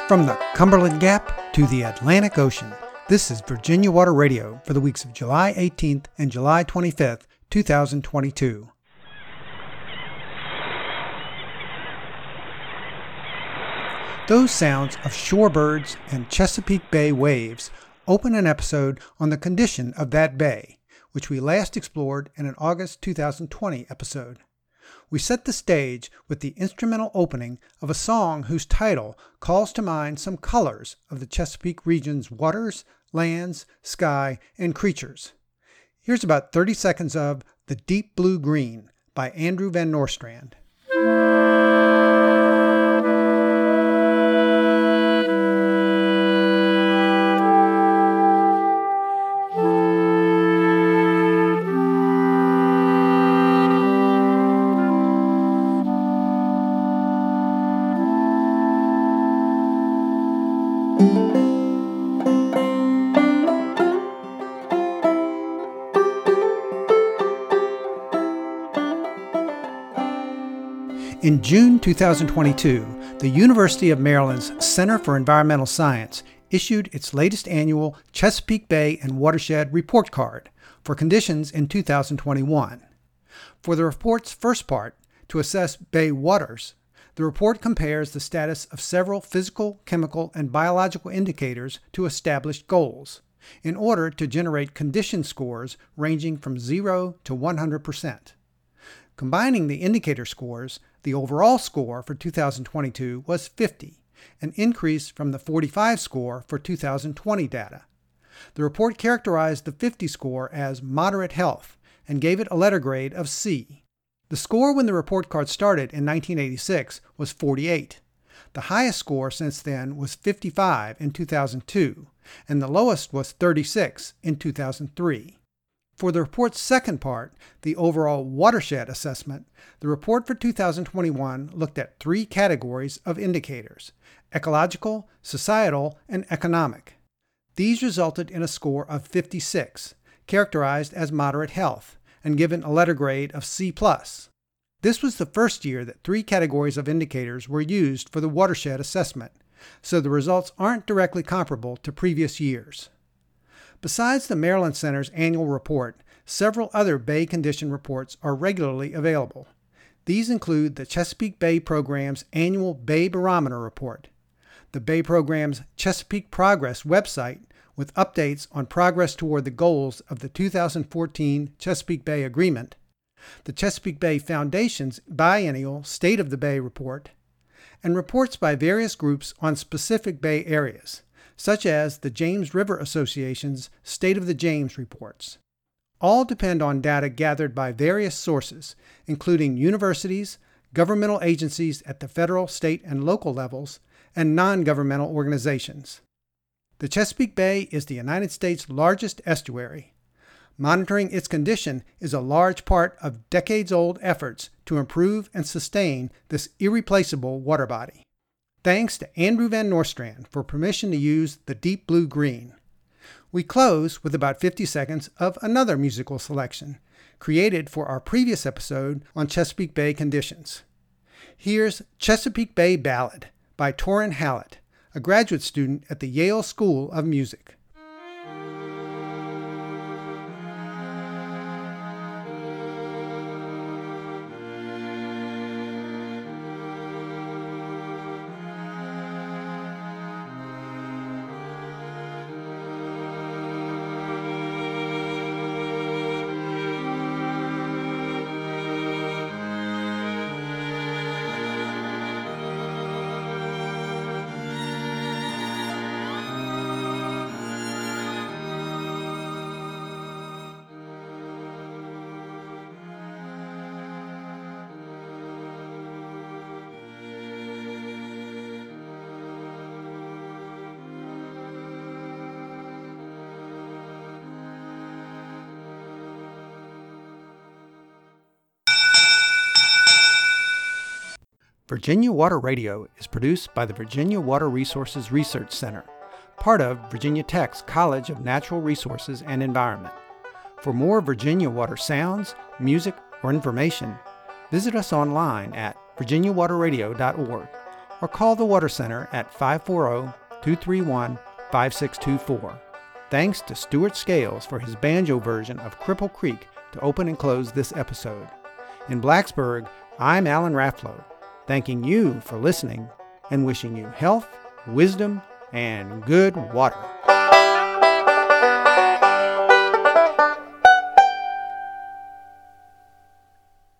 From the Cumberland Gap to the Atlantic Ocean, this is Virginia Water Radio for the weeks of July 18th and July 25th, 2022. Those sounds of shorebirds and Chesapeake Bay waves open an episode on the condition of that bay, which we last explored in an August 2020 episode. We set the stage with the instrumental opening of a song whose title calls to mind some colors of the Chesapeake region's waters, lands, sky, and creatures. Here's about 30 seconds of The Deep Blue Green by Andrew Van Nostrand. In June 2022, the University of Maryland's Center for Environmental Science issued its latest annual Chesapeake Bay and Watershed Report Card for conditions in 2021. For the report's first part, to assess bay waters, the report compares the status of several physical, chemical, and biological indicators to established goals in order to generate condition scores ranging from 0 to 100%. Combining the indicator scores, the overall score for 2022 was 50, an increase from the 45 score for 2020 data. The report characterized the 50 score as moderate health and gave it a letter grade of C. The score when the report card started in 1986 was 48. The highest score since then was 55 in 2002, and the lowest was 36 in 2003. For the report's second part, the overall watershed assessment, the report for 2021 looked at three categories of indicators: ecological, societal, and economic. These resulted in a score of 56, characterized as moderate health, and given a letter grade of C+. This was the first year that three categories of indicators were used for the watershed assessment, so the results aren't directly comparable to previous years. Besides the Maryland Center's annual report, several other bay condition reports are regularly available. These include the Chesapeake Bay Program's annual Bay Barometer Report, the Bay Program's Chesapeake Progress website with updates on progress toward the goals of the 2014 Chesapeake Bay Agreement, the Chesapeake Bay Foundation's biennial State of the Bay Report, and reports by various groups on specific bay areas, such as the James River Association's State of the James reports. All depend on data gathered by various sources, including universities, governmental agencies at the federal, state, and local levels, and non-governmental organizations. The Chesapeake Bay is the United States' largest estuary. Monitoring its condition is a large part of decades-old efforts to improve and sustain this irreplaceable water body. Thanks to Andrew Van Nostrand for permission to use The Deep Blue Green. We close with about 50 seconds of another musical selection, created for our previous episode on Chesapeake Bay conditions. Here's Chesapeake Bay Ballad by Torin Hallett, a graduate student at the Yale School of Music. Virginia Water Radio is produced by the Virginia Water Resources Research Center, part of Virginia Tech's College of Natural Resources and Environment. For more Virginia water sounds, music, or information, visit us online at virginiawaterradio.org or call the Water Center at 540-231-5624. Thanks to Stuart Scales for his banjo version of Cripple Creek to open and close this episode. In Blacksburg, I'm Alan Rafflow, thanking you for listening and wishing you health, wisdom, and good water.